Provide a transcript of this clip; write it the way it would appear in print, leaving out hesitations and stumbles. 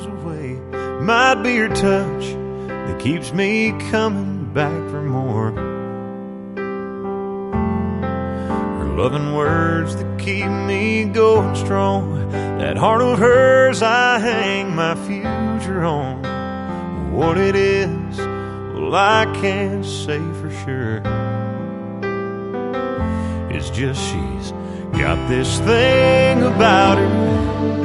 goes away. Might be her touch that keeps me coming back for more. Her loving words that keep me going strong. That heart of hers I hang my future on. What it is, well, I can't say for sure. It's just she's got this thing about her